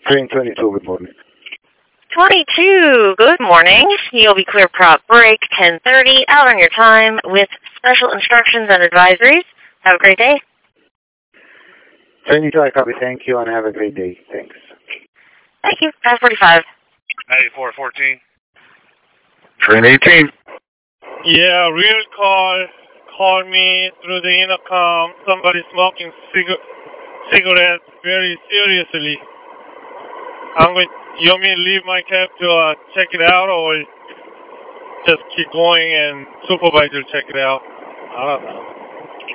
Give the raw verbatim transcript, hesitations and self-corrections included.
Train twenty-two, good morning. twenty-two, good morning. You'll be clear prop break, ten thirty, out on your time with special instructions and advisories. Have a great day. twenty-two, I copy, thank you, and have a great day. Thanks. Thank you. five forty-five. ninety-four fourteen. Train eighteen. Yeah, real call. Call me through the intercom. Somebody smoking cig- cigarettes very seriously. I'm going. You want me to leave my cab to uh, check it out, or just keep going and supervisor check it out? I don't know.